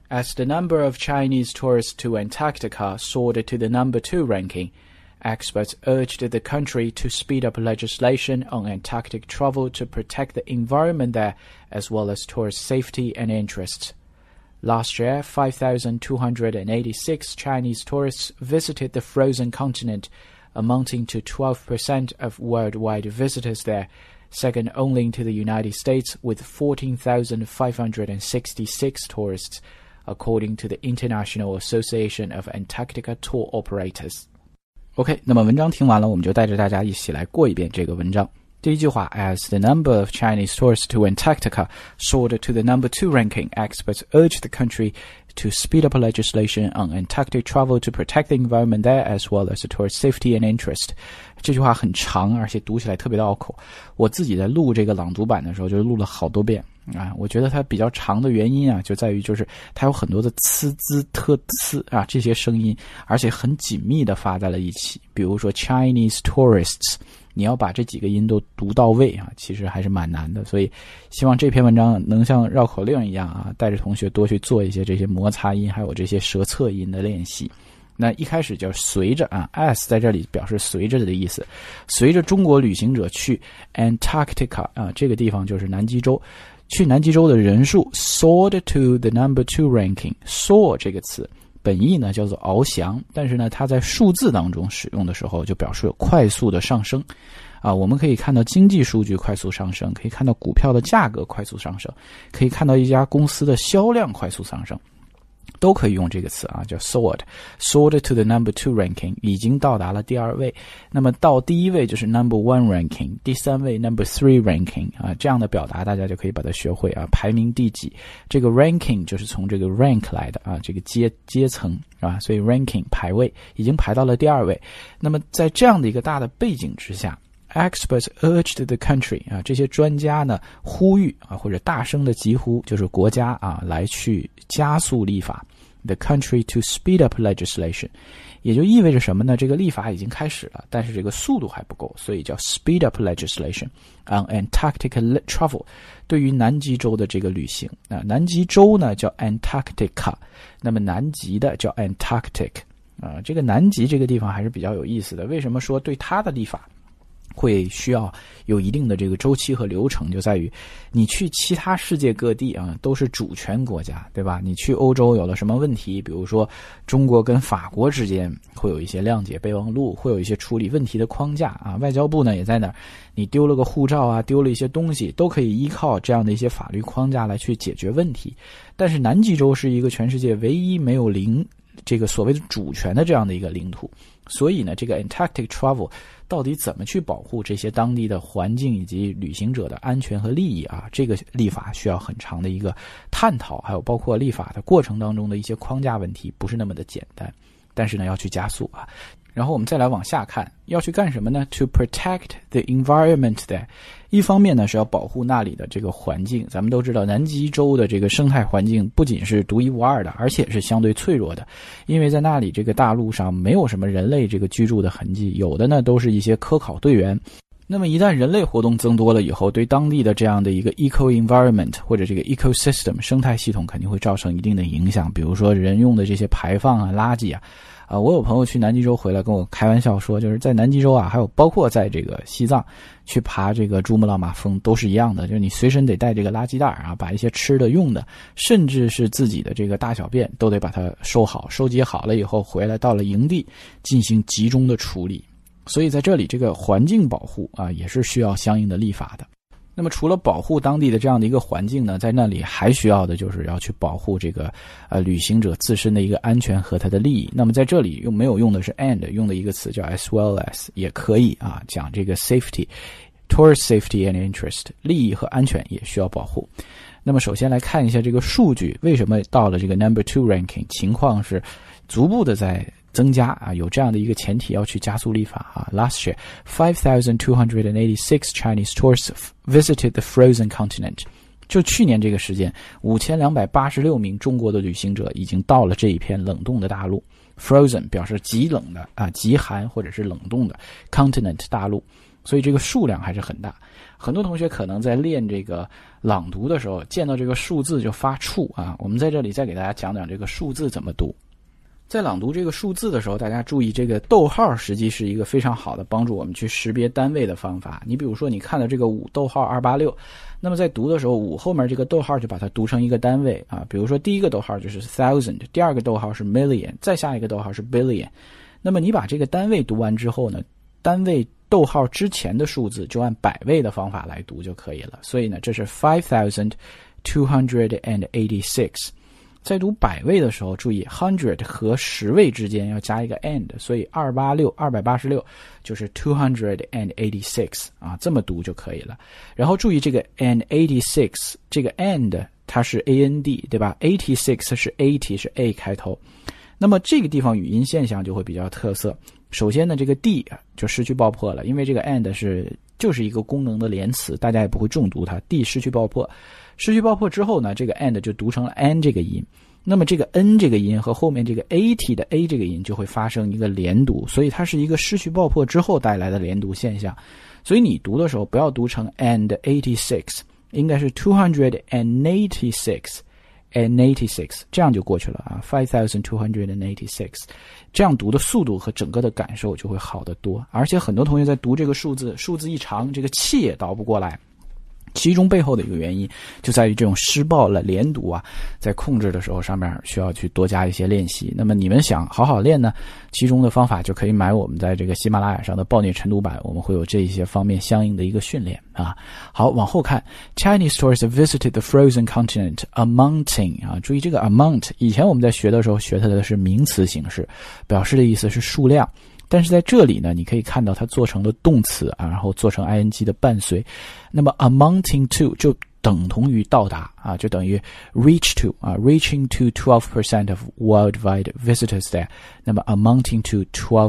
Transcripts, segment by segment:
As the number of Chinese tourists to Antarctica soared to the number 2 ranking, experts urged the country to speed up legislation on Antarctic travel to protect the environment there, as well as tourist safety and interests. Last year, 5,286 Chinese tourists visited the frozen continent, amounting to 12% of worldwide visitors there, second only to the United States with 14,566 tourists, according to the International Association of Antarctica Tour Operators.OK， 那么文章听完了，我们就带着大家一起来过一遍这个文章。第一句话 ，As the number of Chinese tourists to Antarctica soared to the number 2 ranking, experts urged the country to speed up legislation on Antarctic travel to protect the environment there, as well as the tourist safety and interest. 这句话很长，而且读起来特别的拗口。我自己在录这个朗读版的时候，就录了好多遍。我觉得它比较长的原因就在于就是它有很多的呲滋特呲这些声音，而且很紧密的发在了一起。比如说 Chinese tourists， 你要把这几个音都读到位其实还是蛮难的。所以希望这篇文章能像绕口令一样带着同学多去做一些这些摩擦音，还有这些舌侧音的练习。那一开始叫随着as 在这里表示随着的意思，随着中国旅行者去 Antarctica 这个地方就是南极洲。去南极洲的人数 soared to the number 2 ranking. soar 这个词本意呢叫做翱翔，但是呢它在数字当中使用的时候就表示快速的上升我们可以看到经济数据快速上升，可以看到股票的价格快速上升，可以看到一家公司的销量快速上升，都可以用这个词叫 soared to the number 2 ranking， 已经到达了第2位。那么到第1位就是 number 1 ranking， 第3位 number 3 ranking 这样的表达大家就可以把它学会排名第几。这个 ranking 就是从这个 rank 来的这个阶层所以 ranking 排位已经排到了第2位。那么在这样的一个大的背景之下，Experts urged the country 这些专家呢呼吁或者大声的疾呼，就是国家来去加速立法。The country to speed up legislation， 也就意味着什么呢？这个立法已经开始了，但是这个速度还不够，所以叫 speed up legislation on Antarctic travel。对于南极洲的这个旅行，南极洲呢叫 Antarctica， 那么南极的叫 Antarctic。这个南极这个地方还是比较有意思的。为什么说对它的立法会需要有一定的这个周期和流程，就在于你去其他世界各地都是主权国家，对吧？你去欧洲有了什么问题，比如说中国跟法国之间会有一些谅解备忘录，会有一些处理问题的框架外交部呢也在那儿，你丢了个护照丢了一些东西，都可以依靠这样的一些法律框架来去解决问题。但是南极洲是一个全世界唯一没有这个所谓的主权的这样的一个领土，所以呢这个 Antarctic travel 到底怎么去保护这些当地的环境以及旅行者的安全和利益这个立法需要很长的一个探讨，还有包括立法的过程当中的一些框架问题不是那么的简单，但是呢要去加速然后我们再来往下看，要去干什么呢？ To protect the environment there， 一方面呢是要保护那里的这个环境。咱们都知道南极洲的这个生态环境不仅是独一无二的，而且是相对脆弱的，因为在那里这个大陆上没有什么人类这个居住的痕迹，有的呢都是一些科考队员。那么一旦人类活动增多了以后，对当地的这样的一个 eco environment 或者这个 ecosystem 生态系统肯定会造成一定的影响，比如说人用的这些排放垃圾我有朋友去南极洲回来跟我开玩笑说，就是在南极洲还有包括在这个西藏去爬这个珠穆朗玛峰都是一样的，就是你随身得带这个垃圾袋把一些吃的用的，甚至是自己的这个大小便都得把它收集好了以后回来到了营地进行集中的处理。所以在这里这个环境保护也是需要相应的立法的。那么除了保护当地的这样的一个环境呢，在那里还需要的就是要去保护这个旅行者自身的一个安全和他的利益。那么在这里没有用的是 and， 用的一个词叫 as well as， 也可以讲这个 safety tourist safety and interest， 利益和安全也需要保护。那么首先来看一下这个数据，为什么到了这个 number 2 ranking， 情况是逐步的在增加有这样的一个前提要去加速立法Last year, 5,286 Chinese tourists visited the frozen continent. 就去年这个时间，5286名中国的旅行者已经到了这一片冷冻的大陆。Frozen 表示极冷的极寒或者是冷冻的 continent 大陆。 所以这个数量还是很大。很多同学可能在练这个朗读的时候，见到这个数字就发怵啊。我们在这里再给大家讲讲这个数字怎么读。在朗读这个数字的时候，大家注意这个逗号实际是一个非常好的帮助我们去识别单位的方法。你比如说你看到这个5.286，那么在读的时候5后面这个逗号就把它读成一个单位啊。比如说第一个逗号就是 thousand， 第二个逗号是 million， 再下一个逗号是 billion。那么你把这个单位读完之后呢，单位逗号之前的数字就按百位的方法来读就可以了。所以呢，这是5286。在读百位的时候，注意 100 和10位之间要加一个 and， 所以286就是286啊，这么读就可以了。然后注意这个 and 86，这个 and 它是 and 对吧？ 86是 80 是 a 开头。那么这个地方语音现象就会比较特色。首先呢，这个 d 就失去爆破了，因为这个 and 就是一个功能的连词，大家也不会重读它。d 失去爆破，失去爆破之后呢，这个 and 就读成了 n 这个音。那么这个 n 这个音和后面这个 80 的 a 这个音就会发生一个连读，所以它是一个失去爆破之后带来的连读现象。所以你读的时候不要读成 and 86，应该是286 这样就过去了啊 5286， 这样读的速度和整个的感受就会好得多。而且很多同学在读这个数字一长，这个气也倒不过来。其中背后的一个原因就在于这种失爆了连读啊，在控制的时候上面需要去多加一些练习。那么你们想好好练呢，其中的方法就可以买我们在这个喜马拉雅上的暴虐晨读版，我们会有这一些方面相应的一个训练啊。好，往后看 Chinese tourists visited the frozen continent amounting 啊，注意这个 amount 以前我们在学的时候学它的是名词形式，表示的意思是数量。但是在这里呢，你可以看到它做成了动词啊，然后做成 ing 的伴随。那么 amounting to 就等同于到达啊，就等于 reach to 啊 ，reaching to 12% of worldwide visitors there。那么 amounting to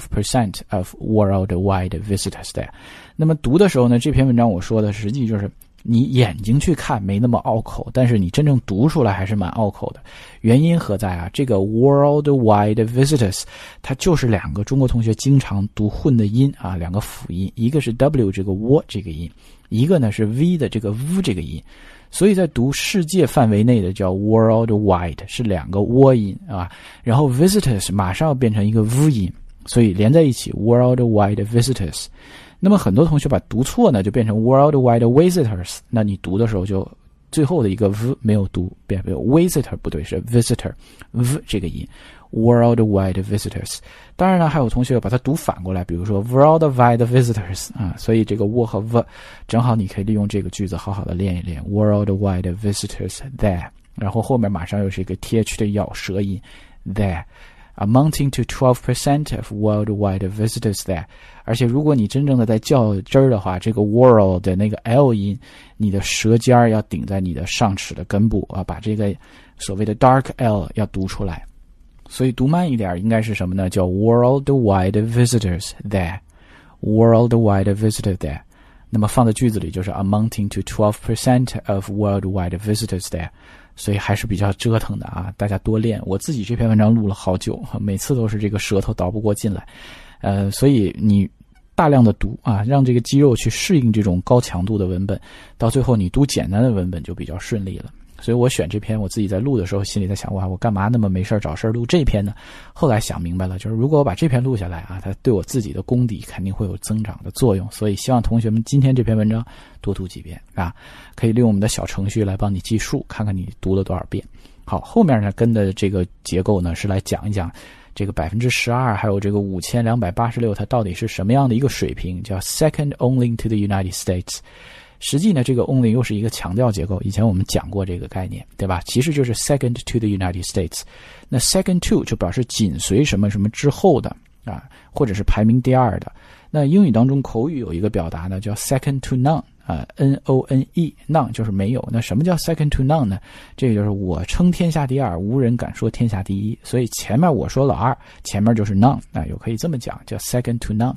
12% of worldwide visitors there。那么读的时候呢，这篇文章我说的实际就是你眼睛去看没那么拗口，但是你真正读出来还是蛮拗口的。原因何在啊？这个 worldwide visitors 它就是两个中国同学经常读混的音啊，两个辅音，一个是 w 这个 w 这个音，一个呢是 v 的这个 v 这个音。所以在读世界范围内的叫 worldwide 是两个 w 音啊，然后 visitors 马上要变成一个 v 音，所以连在一起 worldwide visitors。那么很多同学把读错呢，就变成 worldwide visitors， 那你读的时候就最后的一个 v 没有读，比如 visitor 不对，是 visitor v 这个音 worldwide visitors。 当然了，还有同学把它读反过来，比如说 worldwide visitors 啊，所以这个 w 和 v 正好你可以利用这个句子好好的练一练 worldwide visitors there， 然后后面马上又是一个 th 的咬舌音 there，amounting to 12% of worldwide visitors there。 而且如果你真正的在较真儿的话，这个 world 的那个 l 音，你的舌尖要顶在你的上齿的根部啊，把这个所谓的 dark l 要读出来。所以读慢一点应该是什么呢？叫 worldwide visitors there， worldwide visitors there。 那么放在句子里就是 amounting to 12% of worldwide visitors there。所以还是比较折腾的啊，大家多练。我自己这篇文章录了好久，每次都是这个舌头倒不过劲来，所以你大量的读啊，让这个肌肉去适应这种高强度的文本，到最后你读简单的文本就比较顺利了。所以我选这篇，我自己在录的时候心里在想，哇，我干嘛那么没事找事录这篇呢？后来想明白了，就是如果我把这篇录下来啊，它对我自己的功底肯定会有增长的作用。所以希望同学们今天这篇文章多读几遍啊，可以利用我们的小程序来帮你计数，看看你读了多少遍。好，后面呢跟的这个结构呢是来讲一讲这个 12%还有这个5286它到底是什么样的一个水平，叫 second only to the United States。实际呢，这个 only 又是一个强调结构，以前我们讲过这个概念，对吧？其实就是 second to the United States。那 second to 就表示紧随什么什么之后的啊，或者是排名第二的。那英语当中口语有一个表达呢，叫 second to none 啊 ，N-O-N-E none 就是没有。那什么叫 second to none 呢？这个就是我称天下第二，无人敢说天下第一。所以前面我说老二，前面就是 none 啊，有可以这么讲，叫 second to none。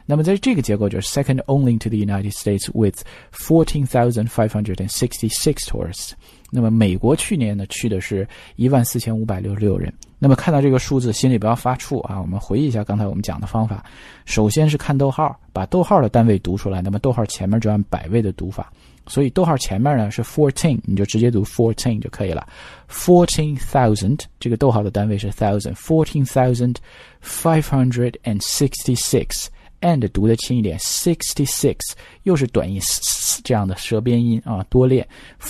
那么在这个结果就是 second only to the United States with 14,566 tourists。那么美国去年呢去的是14,566人。那么看到这个数字心里不要发怵啊，我们回忆一下刚才我们讲的方法。首先是看逗号，把逗号的单位读出来，那么逗号前面就按百位的读法。所以逗号前面呢是 14， 你就直接读 14 就可以了。14,000 这个逗号的单位是 thousand， 14,566 and 读得轻一点 66 又是短音这样的舌边音啊，多练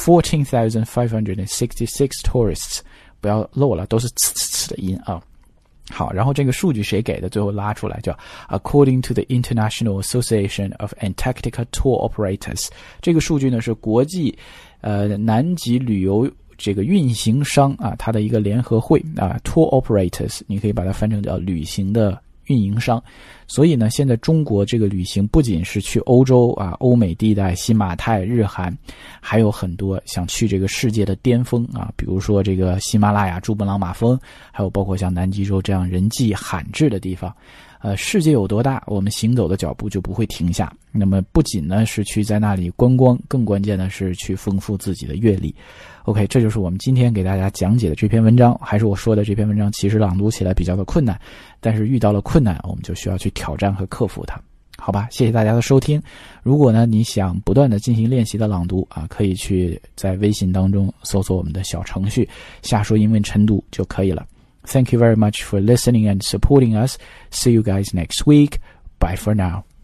14,566 tourists， 不要漏了，都是的音啊。好，然后这个数据谁给的？最后拉出来叫 According to the International Association of Antarctica Tour Operators。这个数据呢是国际南极旅游这个运行商啊，它的一个联合会啊 ，Tour Operators， 你可以把它翻成叫旅行的运营商。所以呢，现在中国这个旅行不仅是去欧洲啊、欧美地带、新马泰、日韩，还有很多想去这个世界的巅峰啊，比如说这个喜马拉雅珠穆朗玛峰，还有包括像南极洲这样人迹罕至的地方。世界有多大，我们行走的脚步就不会停下。那么不仅呢是去在那里观光，更关键的是去丰富自己的阅历。OK， 这就是我们今天给大家讲解的这篇文章。还是我说的，这篇文章其实朗读起来比较的困难，但是遇到了困难，我们就需要去挑战和克服它。好吧，谢谢大家的收听。如果呢你想不断的进行练习的朗读啊，可以去在微信当中搜索我们的小程序下说英文晨读就可以了。Thank you very much for listening and supporting us. See you guys next week. Bye for now.